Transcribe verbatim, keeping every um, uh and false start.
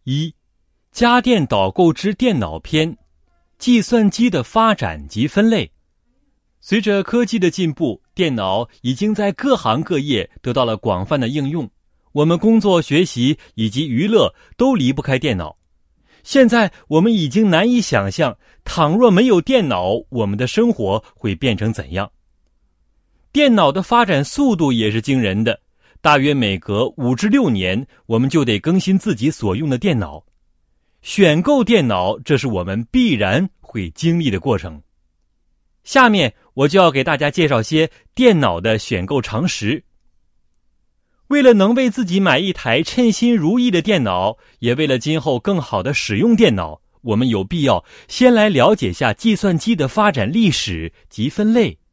一、家电导购之电脑篇，计算机的发展及分类。随着科技的进步，电脑已经在各行各业得到了广泛的应用，我们工作、学习以及娱乐都离不开电脑。现在我们已经难以想象，倘若没有电脑，我们的生活会变成怎样。电脑的发展速度也是惊人的，大约每隔五至六年，我们就得更新自己所用的电脑。选购电脑，这是我们必然会经历的过程。下面我就要给大家介绍些电脑的选购常识。为了能为自己买一台称心如意的电脑，也为了今后更好的使用电脑，我们有必要先来了解下计算机的发展历史及分类。